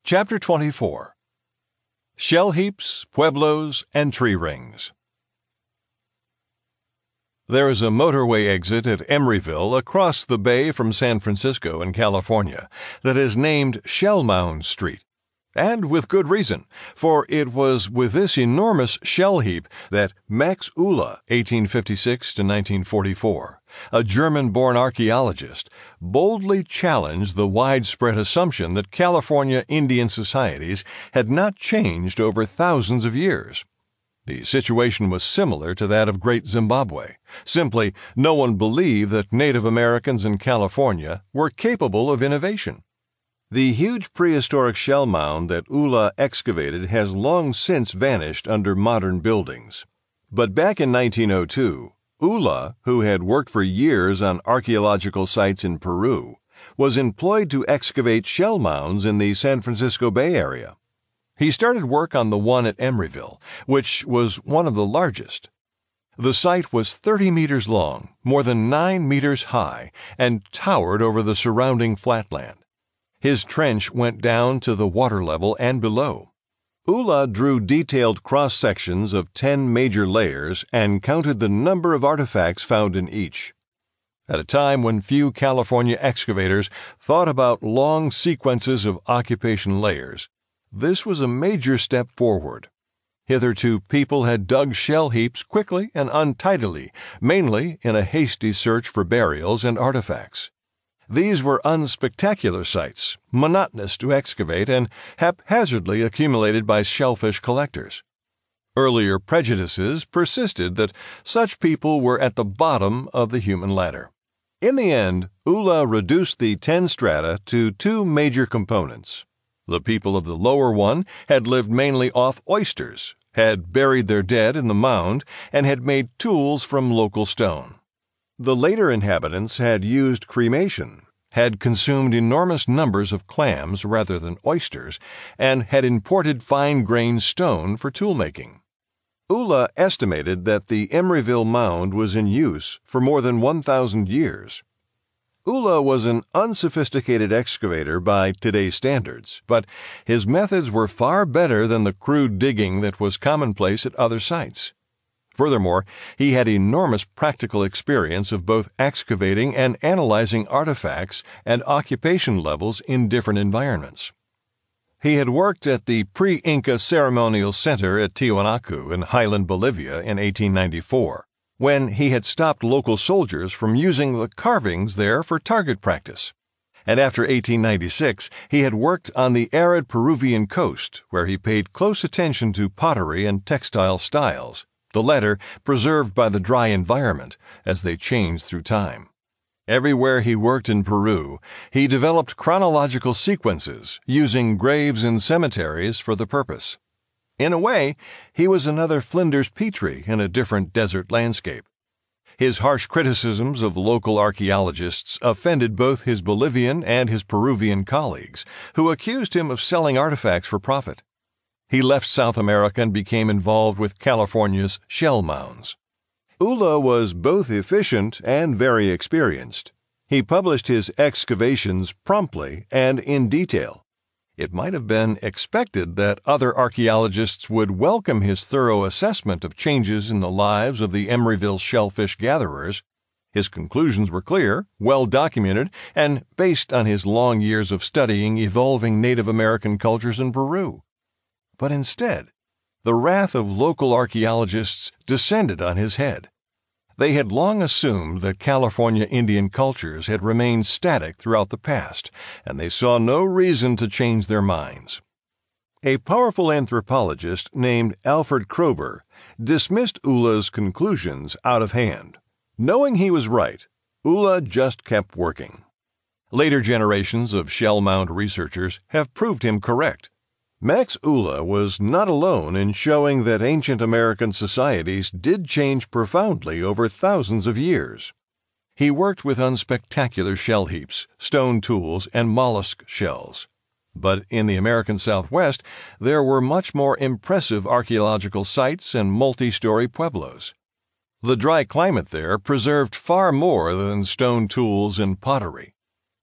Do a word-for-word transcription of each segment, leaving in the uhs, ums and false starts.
Chapter twenty-four. Shell Heaps, Pueblos, and Tree Rings. There is a motorway exit at Emeryville across the bay from San Francisco in California that is named Shell Mound Street. And with good reason, for it was with this enormous shell heap that Max Uhle, eighteen fifty-six to nineteen forty-four, a German-born archaeologist, boldly challenged the widespread assumption that California Indian societies had not changed over thousands of years. The situation was similar to that of Great Zimbabwe. Simply, no one believed that Native Americans in California were capable of innovation. The huge prehistoric shell mound that Uhle excavated has long since vanished under modern buildings. But back in nineteen oh two, Uhle, who had worked for years on archaeological sites in Peru, was employed to excavate shell mounds in the San Francisco Bay Area. He started work on the one at Emeryville, which was one of the largest. The site was thirty meters long, more than nine meters high, and towered over the surrounding flatland. His trench went down to the water level and below. Uhle drew detailed cross-sections of ten major layers and counted the number of artifacts found in each. At a time when few California excavators thought about long sequences of occupation layers, this was a major step forward. Hitherto, people had dug shell heaps quickly and untidily, mainly in a hasty search for burials and artifacts. These were unspectacular sites, monotonous to excavate and haphazardly accumulated by shellfish collectors. Earlier prejudices persisted that such people were at the bottom of the human ladder. In the end, Uhle reduced the ten strata to two major components. The people of the lower one had lived mainly off oysters, had buried their dead in the mound, and had made tools from local stone. The later inhabitants had used cremation, had consumed enormous numbers of clams rather than oysters, and had imported fine-grained stone for tool-making. Uhle estimated that the Emeryville mound was in use for more than one thousand years. Uhle was an unsophisticated excavator by today's standards, but his methods were far better than the crude digging that was commonplace at other sites. Furthermore, he had enormous practical experience of both excavating and analyzing artifacts and occupation levels in different environments. He had worked at the pre-Inca Ceremonial Center at Tiwanaku in highland Bolivia in eighteen ninety-four, when he had stopped local soldiers from using the carvings there for target practice. And after eighteen ninety-six, he had worked on the arid Peruvian coast, where he paid close attention to pottery and textile styles, the latter preserved by the dry environment as they changed through time. Everywhere he worked in Peru, he developed chronological sequences, using graves in cemeteries for the purpose. In a way, he was another Flinders Petrie in a different desert landscape. His harsh criticisms of local archaeologists offended both his Bolivian and his Peruvian colleagues, who accused him of selling artifacts for profit. He left South America and became involved with California's shell mounds. Uhle was both efficient and very experienced. He published his excavations promptly and in detail. It might have been expected that other archaeologists would welcome his thorough assessment of changes in the lives of the Emeryville shellfish gatherers. His conclusions were clear, well documented, and based on his long years of studying evolving Native American cultures in Peru. But instead, the wrath of local archaeologists descended on his head. They had long assumed that California Indian cultures had remained static throughout the past, and they saw no reason to change their minds. A powerful anthropologist named Alfred Kroeber dismissed Uhle's conclusions out of hand. Knowing he was right, Uhle just kept working. Later generations of shell mound researchers have proved him correct. Max Uhle was not alone in showing that ancient American societies did change profoundly over thousands of years. He worked with unspectacular shell heaps, stone tools, and mollusk shells. But in the American Southwest, there were much more impressive archaeological sites and multi-story pueblos. The dry climate there preserved far more than stone tools and pottery.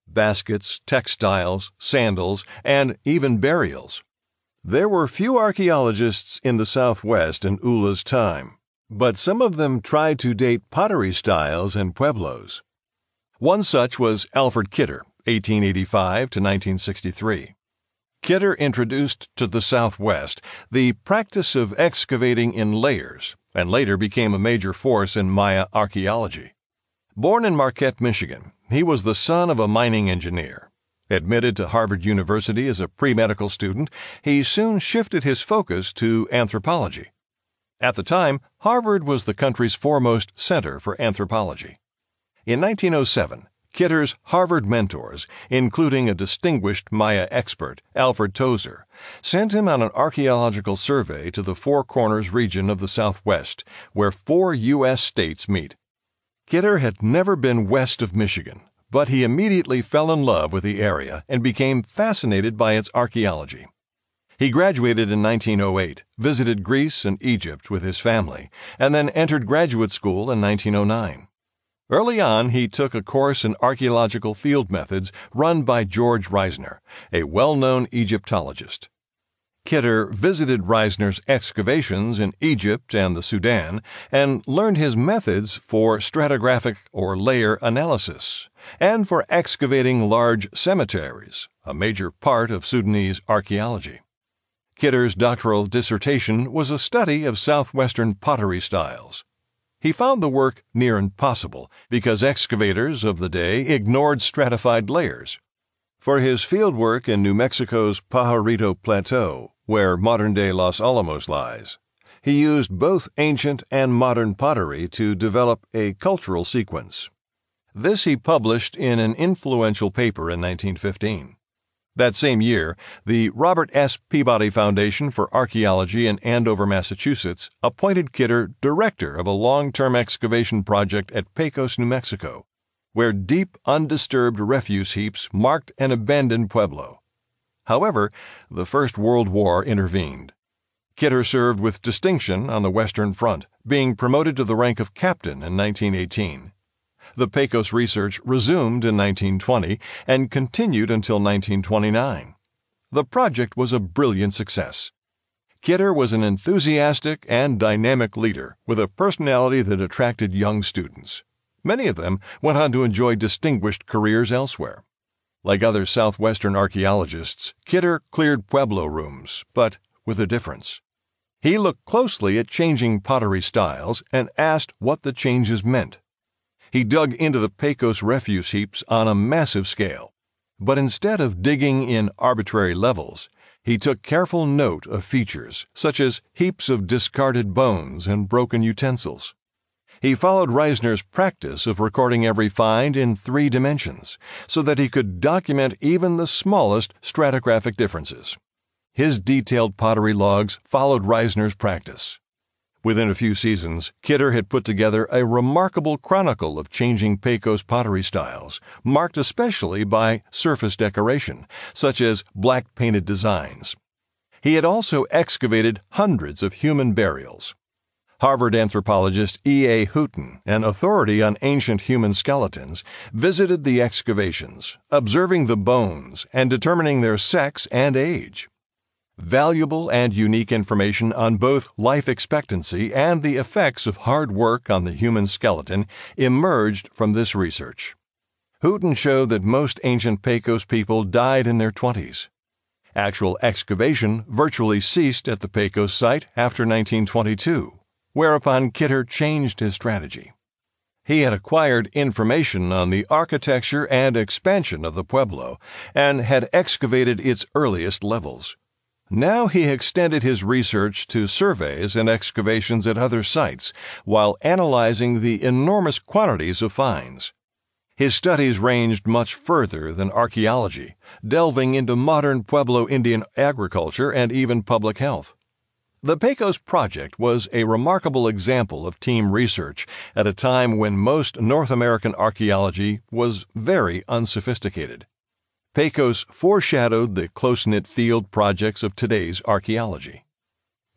baskets, textiles, sandals, and even burials. There were few archaeologists in the Southwest in Ulla's time, but some of them tried to date pottery styles and pueblos. One such was Alfred Kidder, eighteen eighty-five to nineteen sixty-three. Kidder introduced to the Southwest the practice of excavating in layers, and later became a major force in Maya archaeology. Born in Marquette, Michigan, he was the son of a mining engineer. Admitted to Harvard University as a pre-medical student, he soon shifted his focus to anthropology. At the time, Harvard was the country's foremost center for anthropology. In nineteen oh seven, Kidder's Harvard mentors, including a distinguished Maya expert, Alfred Tozer, sent him on an archaeological survey to the Four Corners region of the Southwest, where four U S states meet. Kidder had never been west of Michigan, but he immediately fell in love with the area and became fascinated by its archaeology. He graduated in nineteen oh eight, visited Greece and Egypt with his family, and then entered graduate school in nineteen oh nine. Early on, he took a course in archaeological field methods run by George Reisner, a well-known Egyptologist. Kidder visited Reisner's excavations in Egypt and the Sudan and learned his methods for stratigraphic or layer analysis and for excavating large cemeteries, a major part of Sudanese archaeology. Kidder's doctoral dissertation was a study of southwestern pottery styles. He found the work near impossible because excavators of the day ignored stratified layers. For his fieldwork in New Mexico's Pajarito Plateau, where modern-day Los Alamos lies, he used both ancient and modern pottery to develop a cultural sequence. This he published in an influential paper in nineteen fifteen. That same year, the Robert S. Peabody Foundation for Archaeology in Andover, Massachusetts, appointed Kidder director of a long-term excavation project at Pecos, New Mexico, where deep, undisturbed refuse heaps marked an abandoned pueblo. However, the First World War intervened. Kidder served with distinction on the Western Front, being promoted to the rank of captain in nineteen eighteen. The Pecos research resumed in nineteen twenty and continued until nineteen twenty-nine. The project was a brilliant success. Kidder was an enthusiastic and dynamic leader with a personality that attracted young students. Many of them went on to enjoy distinguished careers elsewhere. Like other southwestern archaeologists, Kidder cleared pueblo rooms, but with a difference. He looked closely at changing pottery styles and asked what the changes meant. He dug into the Pecos refuse heaps on a massive scale, but instead of digging in arbitrary levels, he took careful note of features such as heaps of discarded bones and broken utensils. He followed Reisner's practice of recording every find in three dimensions so that he could document even the smallest stratigraphic differences. His detailed pottery logs followed Reisner's practice. Within a few seasons, Kidder had put together a remarkable chronicle of changing Pecos pottery styles, marked especially by surface decoration, such as black painted designs. He had also excavated hundreds of human burials. Harvard anthropologist E A Houghton, an authority on ancient human skeletons, visited the excavations, observing the bones and determining their sex and age. Valuable and unique information on both life expectancy and the effects of hard work on the human skeleton emerged from this research. Houghton showed that most ancient Pecos people died in their twenties. Actual excavation virtually ceased at the Pecos site after nineteen twenty-two. Whereupon Kidder changed his strategy. He had acquired information on the architecture and expansion of the pueblo and had excavated its earliest levels. Now he extended his research to surveys and excavations at other sites while analyzing the enormous quantities of finds. His studies ranged much further than archaeology, delving into modern Pueblo Indian agriculture and even public health. The Pecos Project was a remarkable example of team research at a time when most North American archaeology was very unsophisticated. Pecos foreshadowed the close-knit field projects of today's archaeology.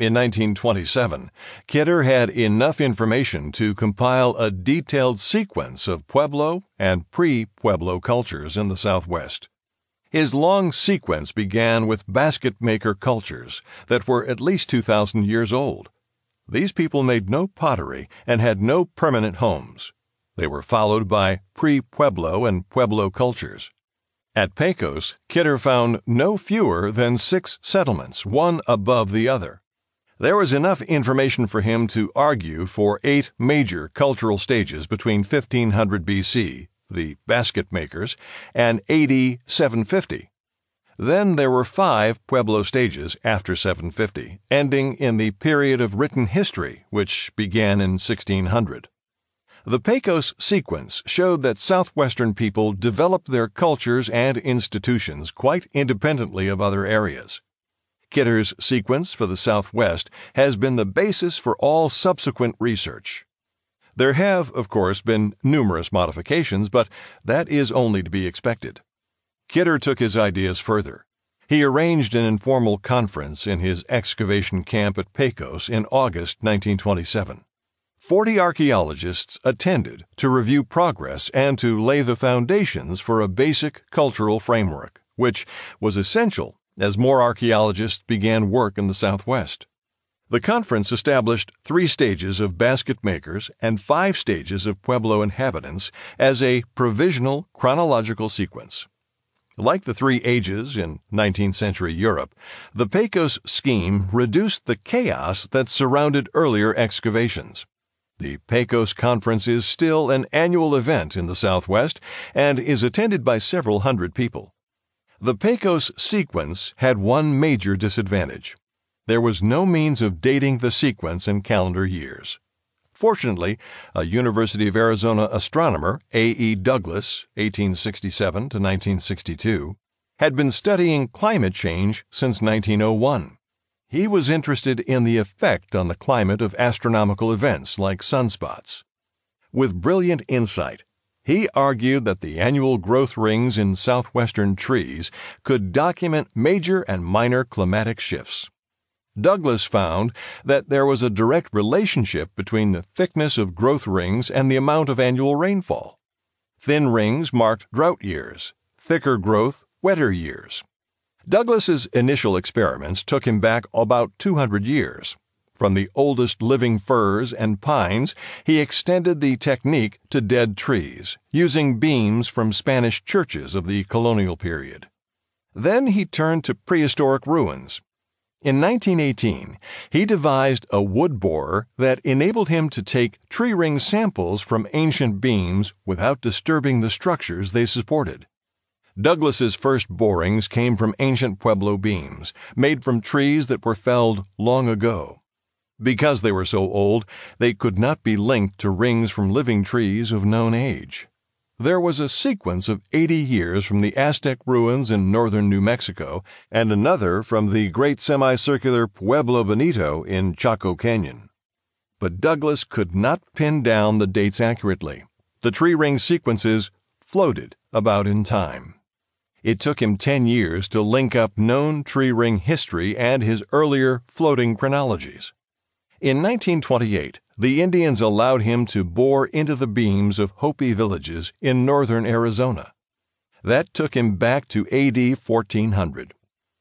In nineteen twenty-seven, Kidder had enough information to compile a detailed sequence of Pueblo and pre-Pueblo cultures in the Southwest. His long sequence began with basket maker cultures that were at least two thousand years old. These people made no pottery and had no permanent homes. They were followed by pre-Pueblo and Pueblo cultures. At Pecos, Kidder found no fewer than six settlements, one above the other. There was enough information for him to argue for eight major cultural stages between fifteen hundred B C, the basket makers, and A D seven fifty. Then there were five Pueblo stages after seven fifty, ending in the period of written history, which began in sixteen hundred. The Pecos sequence showed that southwestern people developed their cultures and institutions quite independently of other areas. Kidder's sequence for the Southwest has been the basis for all subsequent research. There have, of course, been numerous modifications, but that is only to be expected. Kidder took his ideas further. He arranged an informal conference in his excavation camp at Pecos in August nineteen twenty-seven. Forty archaeologists attended to review progress and to lay the foundations for a basic cultural framework, which was essential as more archaeologists began work in the Southwest. The conference established three stages of basket makers and five stages of Pueblo inhabitants as a provisional chronological sequence. Like the three ages in nineteenth century Europe, the Pecos scheme reduced the chaos that surrounded earlier excavations. The Pecos Conference is still an annual event in the Southwest and is attended by several hundred people. The Pecos sequence had one major disadvantage. There was no means of dating the sequence in calendar years. Fortunately, a University of Arizona astronomer, A E Douglas, eighteen sixty-seven to nineteen sixty-two, had been studying climate change since nineteen oh one. He was interested in the effect on the climate of astronomical events like sunspots. With brilliant insight, he argued that the annual growth rings in southwestern trees could document major and minor climatic shifts. Douglas found that there was a direct relationship between the thickness of growth rings and the amount of annual rainfall. Thin rings marked drought years, thicker growth, wetter years. Douglas's initial experiments took him back about two hundred years. From the oldest living firs and pines, he extended the technique to dead trees, using beams from Spanish churches of the colonial period. Then he turned to prehistoric ruins. In nineteen eighteen, he devised a wood borer that enabled him to take tree ring samples from ancient beams without disturbing the structures they supported. Douglas's first borings came from ancient Pueblo beams, made from trees that were felled long ago. Because they were so old, they could not be linked to rings from living trees of known age. There was a sequence of eighty years from the Aztec ruins in northern New Mexico and another from the great semicircular Pueblo Bonito in Chaco Canyon. But Douglas could not pin down the dates accurately. The tree ring sequences floated about in time. It took him ten years to link up known tree ring history and his earlier floating chronologies. In nineteen twenty-eight, the Indians allowed him to bore into the beams of Hopi villages in northern Arizona. That took him back to A D fourteen hundred.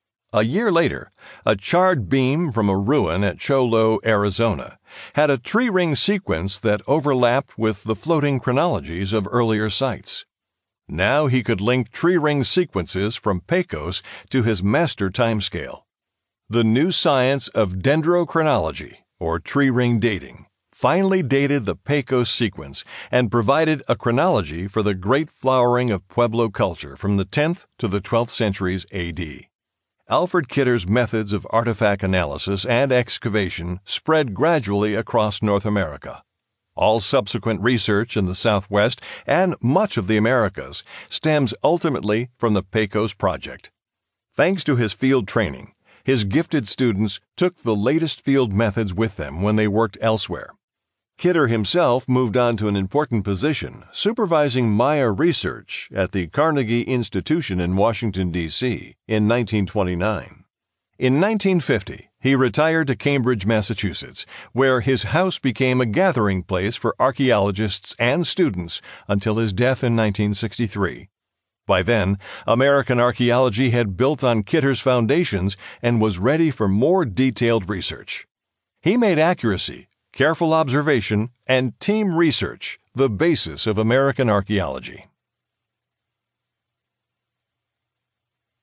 A year later, a charred beam from a ruin at Cholo, Arizona, had a tree ring sequence that overlapped with the floating chronologies of earlier sites. Now he could link tree ring sequences from Pecos to his master timescale. The new science of dendrochronology, or tree ring dating, finally dated the Pecos sequence and provided a chronology for the great flowering of Pueblo culture from the tenth to the twelfth centuries A D. Alfred Kidder's methods of artifact analysis and excavation spread gradually across North America. All subsequent research in the Southwest and much of the Americas stems ultimately from the Pecos Project. Thanks to his field training, his gifted students took the latest field methods with them when they worked elsewhere. Kidder himself moved on to an important position, supervising Maya research at the Carnegie Institution in Washington, D C in nineteen twenty-nine. In nineteen fifty, He retired to Cambridge, Massachusetts, where his house became a gathering place for archaeologists and students until his death in nineteen sixty-three. By then, American archaeology had built on Kidder's foundations and was ready for more detailed research. He made accuracy, careful observation, and team research the basis of American archaeology.